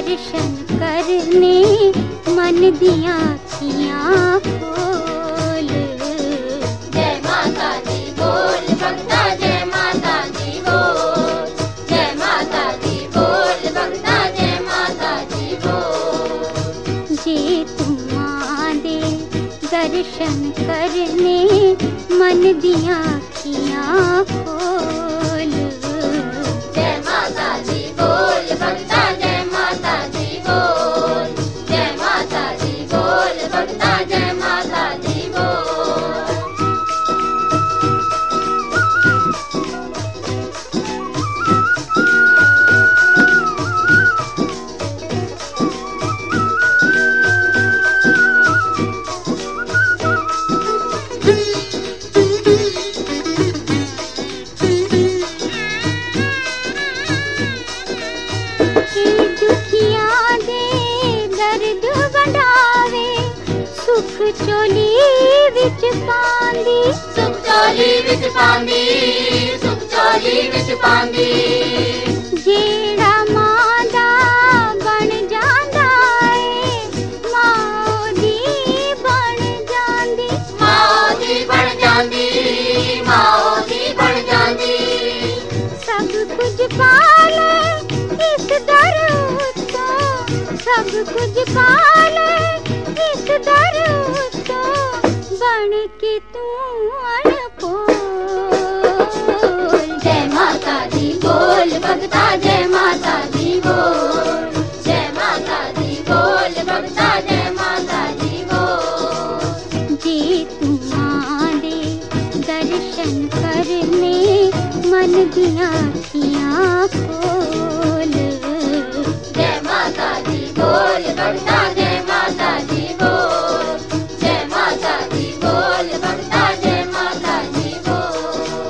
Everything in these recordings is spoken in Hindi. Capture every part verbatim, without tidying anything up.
दर्शन करने मन दिया अखियाँ खोल। जय माता दी बोल भक्ता, जय माता दी बोल, जय माता दी बोल भक्ता, जय माता दी बोल। जे तुम आदे दर्शन करने मन दिया अखियाँ खोल। जय माता दी बोल भक्ता, जय माता दी बोल, जय माता दी बोल भक्ता, जय माता दी बोल। सुख चोली विच पांदी, सुख चोली विच पांदी, सुख चोली विच पांदी। जेड़ा मां दा बन जांदा ए, मां ओदी बन जांदी, मां ओदी बन जांदी, मां ओदी बन जांदी। सब कुछ पाले इस दर उत्तों, सब कुछ पाले इस दर उत्तों, बन के तू अनपोल। जय माता दी बोल भक्ता, जय माता दी बोल, जय माता दी बोल भक्ता, जय माता दी बोल। जे तुम आदे दर्शन करने मन दिया अखियाँ खोल। जय माता दी बोल भक्ता, जय माता दी बोल, जय माता दी बोल भक्ता, जय माता दी बोल।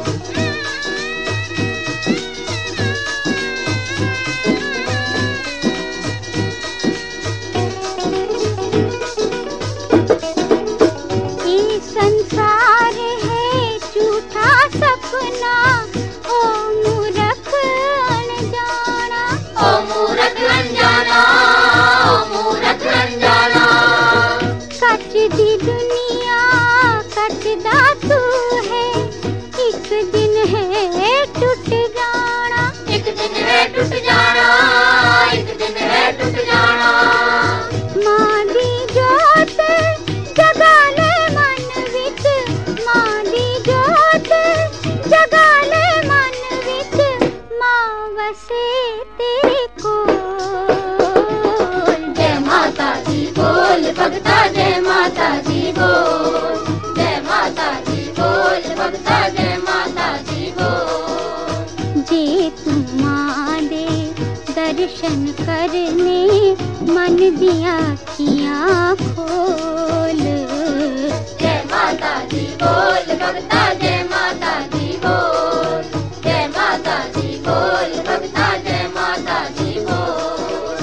ये संसार है झूठा सपना, ओ मूर्ख अनजाना, ओ मूर्ख अनजाना, ओ मूर्ख अनजाना। कच दी दुनिया कचदा तू है, एक दिन है टूट जाना, एक दिन है टूट जाना, एक दिन है टूट जाना। मां दी जोत जगा ले मन विच, मां दी जोत जगा ले मन विच, मां वसे तेरे कोल। जय माता दी बोल भक्ता, जय माता दी बोल, जय माता दी बोल भक्ता, जय माता दी बोल। जे तुम आदे दर्शन करने मन दिया अखियाँ खोल। जय माता दी बोल भक्ता, जय माता दी बोल, जय माता दी बोल भक्ता, जय माता दी बोल।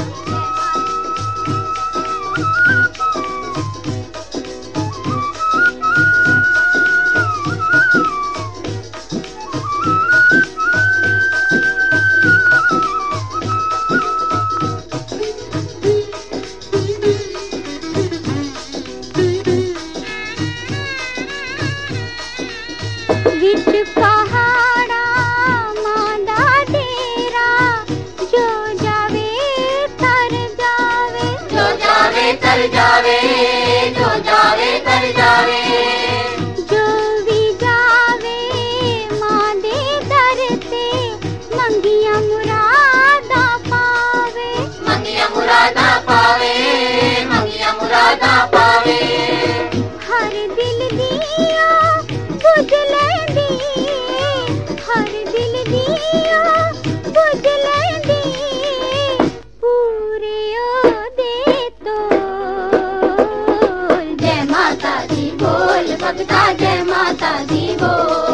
विच पहाड़ा मां दा डेरा, जो जावे तर जावे, जो जावे तर जावे, जो जावे तर जावे। जो भी जावे मां दे दर ते, मंगिया मुरादा पावे, मंगिया मुरादा पावे, मंगिया मुरादा पावे। हर दिल दिया बुझ लैंदी, हर दिल दिया बुझ लैंदी, पूरे ओदे तोल। जय माता दी बोल भक्ता, जय माता दी बोल।